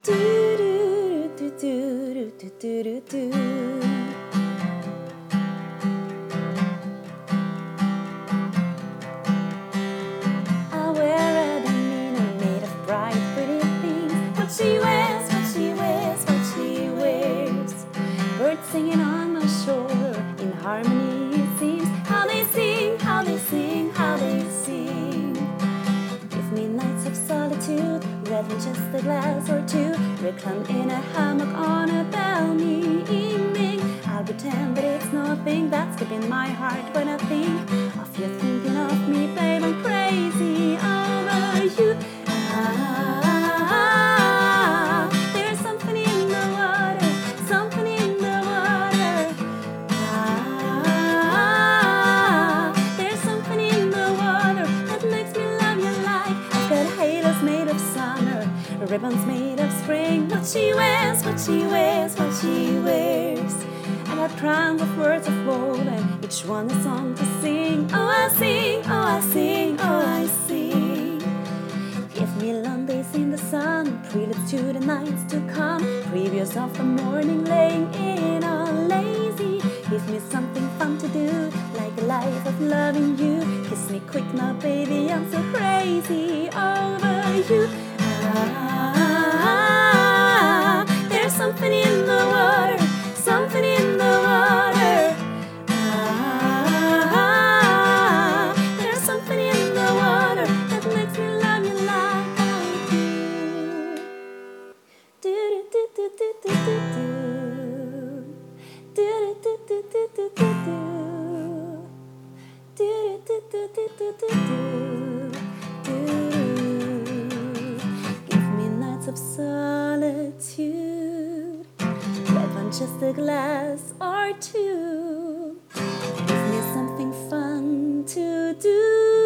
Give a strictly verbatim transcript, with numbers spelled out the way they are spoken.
do do do do do do do. I wear a demeanor made of bright, pretty things. What she wears, what she wears, what she wears. Birds singing on my shore, in harmony it seems. How they sing, how they sing, how they sing. Give me nights of solitude, rather than just a glass or two. Recline in a hammock on a balmy evening. I'll pretend that it's nothing that's keeping my heart when I think of you thinking of me, babe. I'm crazy over you. Ah, there's something in the water, something in the water. Ah, there's something in the water that makes me love you like I've got halos made of summer, ribbons made of spring. What she wears, what she wears, what she wears. I got crowns of words of gold, and each one a song to sing. Oh, I sing, oh, I sing, oh, I sing. Give me long days in the sun, prelude to the nights to come, previews of the morning, laying in all lazy. Give me something fun to do, like a life of loving you. Kiss me quick now, baby, I'm so crazy over you. Ah, there's something in the water, something in the water. Ah, there's something in the water that makes me love you like I do. Do do do do do do do. Do do do do do do do. Do do do do do do do. Give me nights of solitude, red one just a glass or two. Give me something fun to do.